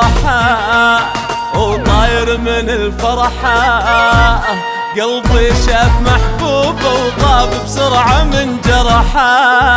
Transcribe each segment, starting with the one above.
انجرحا وطاير من الفرحة، قلبي شاف محبوبه وطاب بسرعة من جرحا.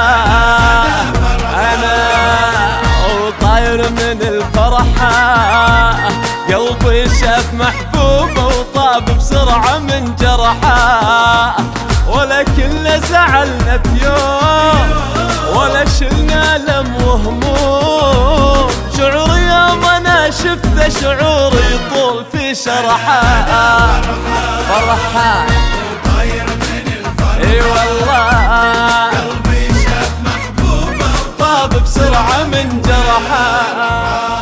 أنا وطاير من الفرحة، قلبي شاف محبوبه وطاب بسرعة من جرحا. ولا كنا زعلنا في يوم ولا شلنا لم وهموم، شعوري يوم انا شفته شعوري يطول في شرحه. فرحان وطاير من الفرحة، اي والله قلبي شاف محبوبه طاب بسرعة من جرحه.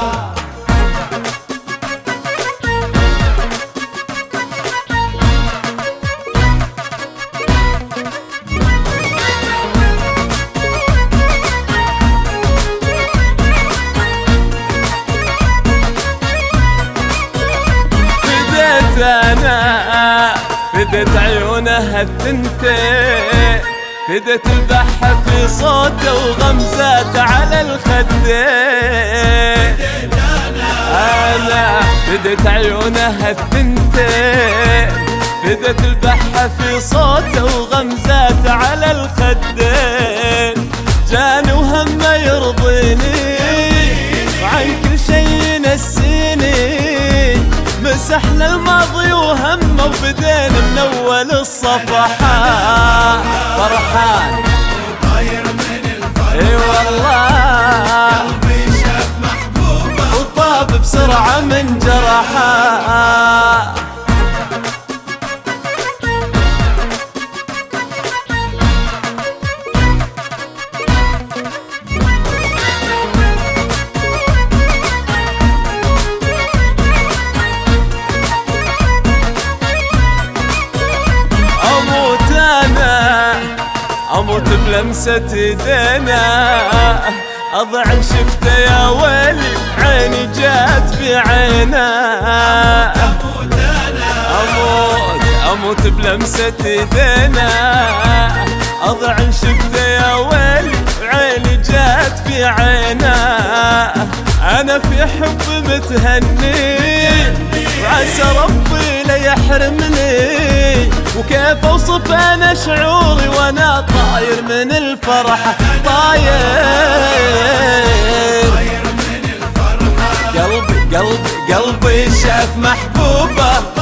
أنا فدت عيونها الثنتين، فدت البحة في صوته وغمزاته على الخدين. أنا فدت عيونها الثنتين، فدت البحة في صوته وغمزاته على الخدين. جاني وهمه يرضيني وعن كل شي ينسيني، مسحنا الماضي وهمه وبدينا من اول الصفحات. فرحان وطاير من الفرحة، اي والله قلبي شاف محبوبه وطاب بسرعة من جرحها. أموت بلمسة ايدينا، أضعن شفته يا ويلي عيني جات في عينا. أموت بلمسة ايدينا، أضعن شفته يا ويلي عيني جات في عينا. أنا في حب متهني وعسى ربي لا يحرمني، وكيف اوصف انا شعوري وانا طاير من الفرحة. طاير من الفرحة، قلبي شاف محبوبه